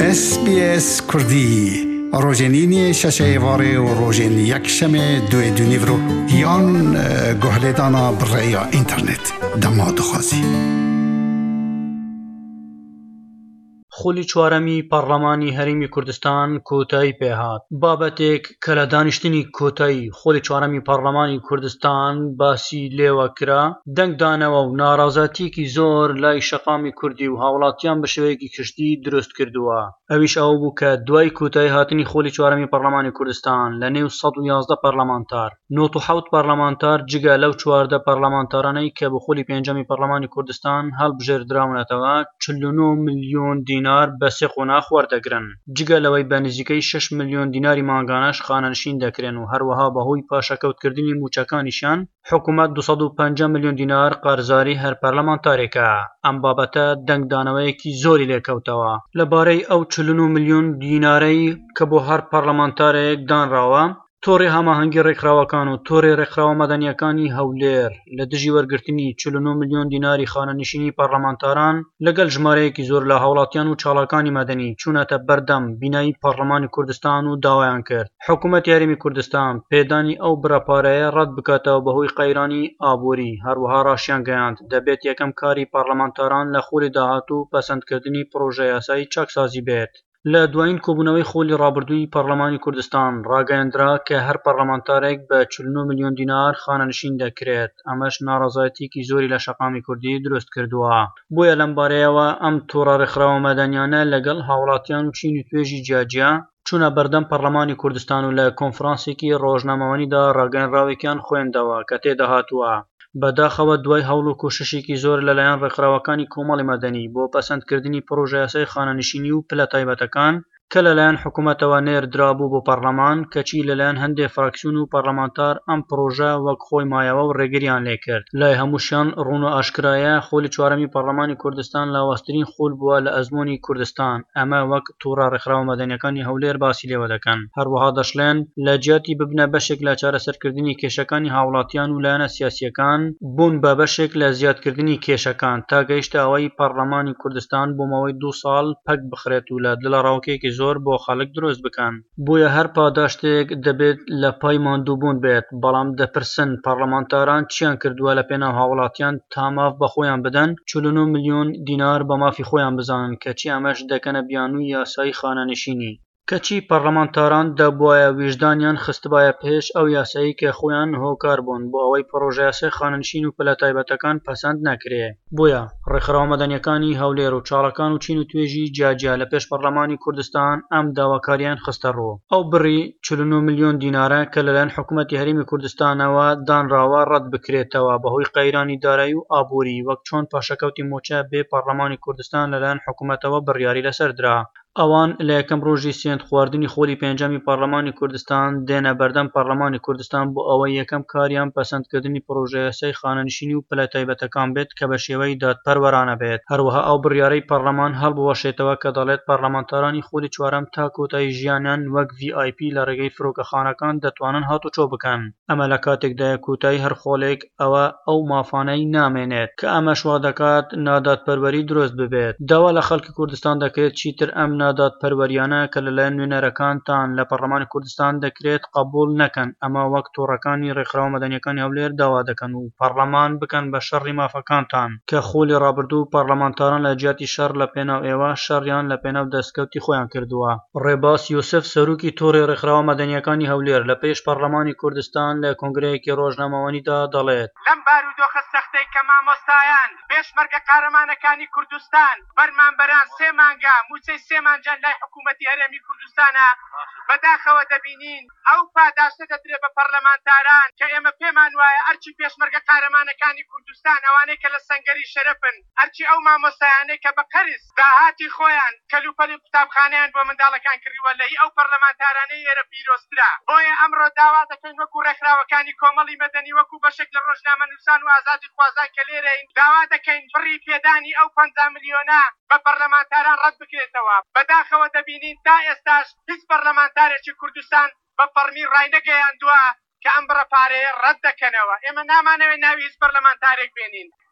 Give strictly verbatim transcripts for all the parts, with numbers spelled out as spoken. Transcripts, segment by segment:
اس بی اس کردی روزنینی شش واره و روزن یک شنبه دو دنیورو یان گهلدانا برای اینترنت دماد خوازی خولی چوارەمی پەرلەمانی هەرێمی کوردستان کۆتایی پێهات. بابەتێک کە لە دانیشتنی کۆتایی خۆلی چوارەمی پەرلەمانی کوردستان باسی لێوە کرا، دەنگدانەوە و ناڕازایەتیەکی زۆر لای شەقامی کوردی و هاوڵاتیان بە شێوەیەکی کشتی دروست کردووە. ئەویش ئەو بوو کە دوای کۆتایی هاتنی خۆلی چوارەمی پەرلەمانی کوردستان لە نێو سەد و یازدە پەرلەمانتار نۆت و حەوت پەرلەمانتار جگە لەو چواردە پەرلەمانتارانەی کە بە خۆلی پێنجەمی پەرلەمانی کوردستان هەڵبژێردراونەتەوە چل و نۆ ملیۆن دینار بە سێ قۆناغ وەردەگرن، جگە لەوەی بە نزیکەی شەش ملیۆن دیناری مانگانەش خانەنشین دەکرێن و هەروەها بەهۆی پاشەکەوتکردنی موچەکانیشیان حکوومەت دووسەد و پەنجا ملیۆن دینار قەرزاری هەر پەرلەمانتارێکە. ئەم بابەتە دەنگدانەوەیەکی زۆری لێکەوتەوە لەبارەی ئەو چل و نۆ ملیۆن دینارەی کە بۆ هەر پەرلەمانتارێک دانراوە. تۆڕی هەماهەنگی ڕێکخراوەکان و تۆڕی ڕێکخراوە مەدەنیەکانی هەولێر لە دژی وەرگرتنی چل و نۆ ملیۆن دیناری خانەنشینی پەرلەمانتاران لەگەڵ ژمارەیەکی زۆر لە هاوڵاتیان و چاڵەکانی مەدەنی چوونەتە بەردەم بینایی پەرلەمانی کوردستان و داوایان کرد حکوومەتی هەرێمی کوردستان پێدانی ئەو بڕەپارەیە ڕەت بکاتەوە بەهۆی قەیرانی ئابووری. هەروەها ڕاشیان گەیاند دەبێت یەکەم کاری پەرلەمانتاران لە خۆلی داهاتوو پەسەندکردنی پرۆژە یاسایی چاکسازی بێت. لە دوایین کۆبوونەوەی خۆلی ڕابردووی پەرلەمانی کوردستان ڕاگەیاندرا کە هەر پەرلەمانتارێک بە چل و نۆ ملیۆن دینار خانەنشین دەکرێت. ئەمەش ناڕازایەتیەکی زۆری لە شەقامی کوردی دروست کردووە. بۆیە لەم بارەیەوە ئەم تۆڕە ڕێکخراوە مەدەنیانە لەگەڵ هاوڵاتیان و چین و توێژی جیاجیا چوونە بەردەم پەرلەمانی کوردستان و لە کۆنفرانسێکی ڕۆژنامەوانیدا ڕاگەیەنراوێکیان خوێندەوە کە تێدا هاتووە بەداخەوە دوای هەوڵ و کوششێکی زۆر لەلایەن ڕێکخراوەکانی کۆمەڵی مەدەنی بۆ پەسەندکردنی پرۆژە یاسای خانەنشینی و پلە تایبەتەکان کە لەلایەن حکوومەتەوە نێردرابوو بۆ پەرلەمان، کەچی لەلایەن هەندێک فراکسیۆن و پەرلەمانتار ئەم پرۆژە وەک خۆی مایەوە و ڕێگریان لێکرد. لای هەمووشیان ڕوون و ئاشکرایە خۆلی چوارەمی پەرلەمانی کوردستان لاوازترین خۆل بووە لە ئەزموونی کوردستان. ئەمە وەک تووڕە ڕێکخراوە مەدەنیەکانی هەولێر باسی لێوە دەکەن. هەروەها دەشڵێن لە جیاتی ببنە بەشێک لە چارەسەرکردنی کێشەکانی هاوڵاتیان و لایەنە سیاسیەکان بوون بە بەشێک لە زیادکردنی کێشەکان تا گەیشتە ئەوەی پەرلەمانی کوردستان بۆ ماوەی دوو ساڵ پەک بخرێت و لە دڵەڕاوکێکی زۆر بۆ خەڵک دروست بکەن. بۆیە هەر پاداشتێک دەبێت لە پای ماندووبوون بێت. بەڵام دەپرسن پەرلەمانتاران چیان کردووە لە پێناو هاوڵاتیان تا ماف بە خۆیان بدەن چل و نۆ ملیۆن دینار بە مافی خۆیان بزانن، کەچی ئەمەش دەکەنە بیانووی یاسایی خانەنشینی. کەچی پەرلەمانتاران دەبوایە ویژدانیان خستبایە پێش ئەو یاسایی کە خۆیان هۆکار بوون بۆ ئەوەی پرۆژە یاسای خانەنشین و پلە تایبەتەکان پەسەند نەکرێ. بۆیە ڕێکخراوە مەدەنیەکانی هەولێر و چاڵەکان و چین و توێژی جیاجیا لە پێش پەرلەمانی کوردستان ئەم داواکاریان خستە ڕوو. ئەو بڕی چل و نۆ ملیۆن دینارە کە لەلایەن حکوومەتی هەرێمی کوردستانەوە دانراوە ڕەت بکرێتەوە بەهۆی قەیرانی دارایی و ئابووری، وەک چۆن پاشەکەوتی موچە بێ پەرلەمانی کوردستان لەلایەن حکوومەتەوە بڕیاری لەسەردرا. ئەوان لە یەکەم ڕۆژی سێند خواردنی خۆلی پێنجەمی پەرلەمانی کوردستان دێنە بەردەم پەرلەمانی کوردستان بۆ ئەوەی یەکەم کاریان پەسەندکردنی پرۆژە یاسای خانەنشینی و پلە تایبەتەکان بێت کە بە شێوەی دادپەروەرانە بێت. هەروەها ئەو بڕیارەی پەرلەمان هەڵبوەشێتەوە کە دەڵێت پەرلەمانتارانی خۆلی چوارەم تا کۆتایی ژیانیان وەک ڤی ئای پی لە ڕێگەی فرۆکەخانەکان دەتوانن هاتوچۆ بکەن. ئەمە لە کاتێکدایە کۆتایی هەر خۆڵێک ئەوە ئەو مافانەی نامێنێت کە ئەمەش وا دەکات نادادپەروەری دروست ببێت. داوا لە خەڵکی کوردستان دەکرێت چیتر ئەم نادادپەروەریانە کە لەلایەن نوێنەرەکانتان لە پەرلەمانی کوردستان دەکرێت قبوڵ نەکەن. ئەمە وەک تۆڕەکانی ڕێکخراوە مەدەنیەکانی هەولێر داوا دەکەن و پەرلەمان بکەن بە شەڕی مافەکانتان کە خۆلی ڕابردوو پەرلەمانتاران لە جیاتی شەڕ لە پێناو ئێوە شەڕیان لە پێناو دەستکەوتی خۆیان کردووە. ڕێباس یوسف سەرۆکی تۆڕی ڕێکخراوە مەدەنیەکانی هەولێر لە پێش پەرلەمانی کوردستان لە کۆنگرەیەکی ڕۆژنامەوانیدا دەڵێت لەم بارودۆخە سەختەی کە مامۆستایان پێشمەرگە قارەمانەکانی کوردستان فەرمانبەران سێ مانگە موچەی سێ مانجان لای حکوومەتی هەرێمی کوردستانە بەداخەوە دەبینین ئەو پاداشتە دەدرێت بە پەرلەمانتاران کە ئێمە پێمان وایە ئەرچی پێشمەرگە قارەمانەکانی کوردستان ئەوانەی کە لە سەنگەری شەرەفن، ئەرچی ئەو مامۆستایانەی کە بە قەرز داهاتی خۆیان کەلوپەلی قوتابخانەیان بۆ منداڵەکان کردیوە لە هی ئەو پەرلەمانتارانەی ئێرە پیرۆسترا. بۆیە ئەمڕۆ داوا دەکەین وەکو ڕێکخراوەکانی کۆمەڵی مەدەنی وەکو بەشێک لە ڕۆژنامەنووسان و ئازادی خوازان کە لێرەین داوا دەکەین بڕی پێدانی ئەو پەنجا ملیۆنە بە پەرلەمانتاران ڕەت بکرێتەوە. بەداخەوە دەبینین تا ئێستاش هیچ پەرلەمانتارێکی کوردستان بە فەرمی ڕای نەگەیاندووە کە ئەم بڕەپارەیە ڕەت دەکەنەوە. ئێمە نامانەوێت ناوی هیچ پەرلەمانتارێک بێنین.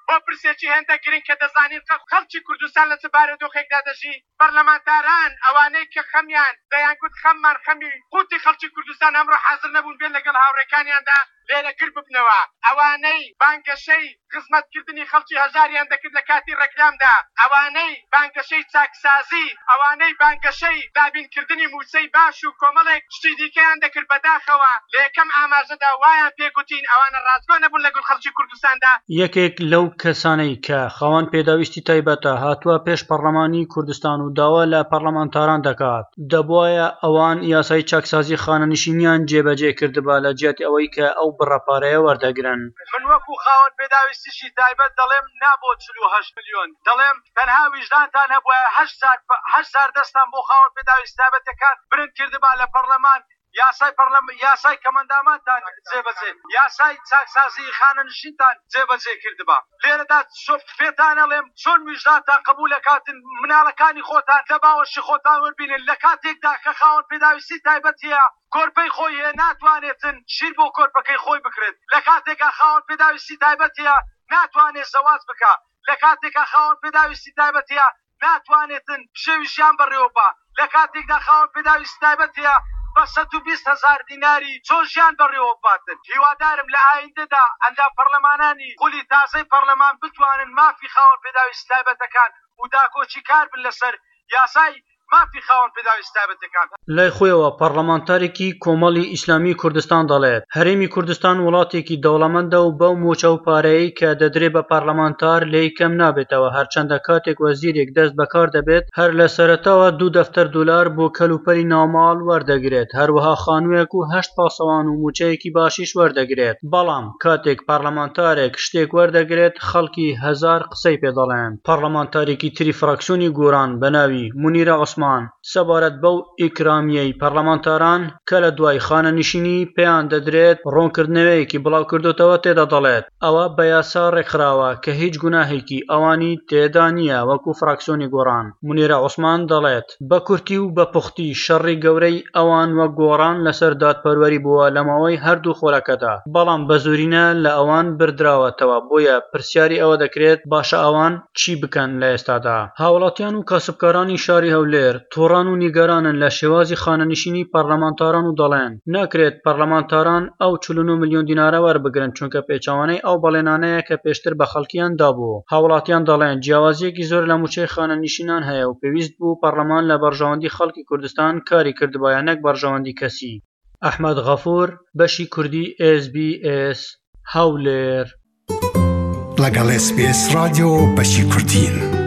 بۆ پرسێکی هێندە گرنگ کە دەزانین خەڵکی کوردستان لە چ بارودۆخێکدا دەژی پەرلەمانتاران ئەوانەی کە خەمیان دەیان گوت خەممان خەمی قوتی خەڵکی کوردستان ئەمڕۆ حاضر نەبوون بێن لەگەڵ هاوڕێکانیاندا لێرە گر ببنەوە ئەوانەی بانگەشەی خزمەتکردنی خەڵکی هەژاریان دەکرد لە کاتی ڕێکلامدا ئەوانەی بانگەشەی چاکسازی ئەوانەی بانگەشەی دابینکردنی موچەی باش و کۆمەڵێک شتی دیکەیان دەکرد بەداخەوە لە یەکەم ئاماژەدا وایان پێگوتین ئەوانە ڕازگۆ نەبوون لەگەڵ خەڵکی کوردستاندا. یەکێک لەو کەسانەی کە خاوەن پێداویستی تایبەتە هاتووە پێش پەرلەمانی کوردستان و داوا لە پەرلەمانتاران دەکات دەبوایە ئەوان یاسای چاکسازی خانەنشینیان جێبەجێ کردبا لە جیاتی ئەوەی کە ئەو بڕەپارەیە وەردەگرن. من وەکو خاوەن پێداویستیشی تایبەت دەڵێم نابۆ چل و هەشت ملیۆن دەڵێم تەنها ویژدانتان هەبووە هەشت زار دەستان بۆ خاوەن پێداویستی تایبەتەکان برند کردبا لە پەرلەمان یاسای پەرلەمان یاسای کەمەندامانتان جێبەجێ یاسای چاکسازی خانەنشینتان جێبەجێ کردبا لێرەدا پێتان ئەڵێم چۆن ویژدانتان قبول دەکاتن مناڵەکانی خۆتان لە باوەشی خۆتان وەربینن لە کاتێکدا کە خاوەن پێداویستی تایبەت هەیە کۆرپەی خۆی هەیە ناتوانێتن شیر بۆ کۆرپەکەی خۆی بکرێت لە کاتێکا خاوەن پێداویستی تایبەت هەیە ناتوانێت زەواج بکات لە کاتێکا خاوەن پێداویستی تایبەت هەیە ناتوانێتن شێویشیان بەڕێوە بە لە کاتێکدا خاوەن پێداویستی تایبەت هەیە بە سەد و بیست هەزار دیناری چۆن ژیان بەڕێوە باتن. هیوادارم لە ئایندەدا ئەندا پەرلەمانانی خولی تازەی پەرلەمان بتوانن مافی خاوەن پێداویستی تایبەتەکان و داکۆچی کار بن لەسەر یاسای مافی خاوەن پێداویستی تایبەتەکان. لای خۆیەوە پەرلەمانتارێکی کۆمەڵی ئیسلامی کوردستان دەڵێت هەرێمی کوردستان وڵاتێکی دەوڵەمەندە و بەو مۆچە و پارەیەی کە دەدرێ بە پەرلەمانتار لێی کەم نابێتەوە هەرچەندە کاتێک وەزیرێک دەست بەکار دەبێت هەر لە سەرەتاوە دوو دەفتەر دولار بۆ کەلوپەلی ناوماڵ وەردەگرێت هەروەها خانوویەک و هەشت پاسەوان و موچەیەکی باشیش وەردەگرێت بەڵام کاتێک پەرلەمانتارێک شتێک وەردەگرێت خەڵکی هەزار قسەی پێ دەڵێن. پەرلەمانتارێکی تری فراکسیۆنی گۆران بە ناوی مونیرە عوسمان سەبارەت بەو ئیکرامیەی پەرلەمانتاران کە لە دوای خانەنشینی پێیان دەدرێت ڕوونکردنەوەیەکی بڵاو کردوتەوە تێدا دەڵێت ئەوە بە یاسا ڕێکخراوە کە هیچ گوناهێکی ئەوانی تێدا نییە وەکو فراکسیۆنی گۆڕان. مونیرە عوسمان دەڵێت بە کورتی و بە پوختی شەڕی گەورەی ئەوان وەک گۆڕان لەسەر دادپەروەری بووە لەماوەی هەردوو خۆلەکەدا بەڵام بە زۆرینە لە ئەوان بردراوەتەوە بۆیە پرسیاری ئەوە دەکرێت باشە ئەوان چی بکەن لە ئێستادا. هاوڵاتیان و کاسبکارانی شاری هەولێر تۆڕان و نیگەرانن لە شێوازی خانەنشینی پەرلەمانتاران و دەڵێن ناکرێت پەرلەمانتاران ئەو چل و نۆ ملیۆن دینارە وەربگرن چونکە پێچەوانەی ئەو بەڵێنانەیە کە پێشتر بە خەڵکیان دابوو. هاوڵاتیان دەڵێن جیاوازیەکی زۆر لە موچەی خانەنشینان هەیە و پێویست بوو پەرلەمان لە بەڕژەوەندی خەڵکی کوردستان کاری کردبایە نەک بەڕژەوەندی کەسی. ئەحمەد غەفوور بەشی کوردی ئێس بی ئێس هەولێر لەگەڵ ئێس بی ئێس رادیۆ بەشی کوردین.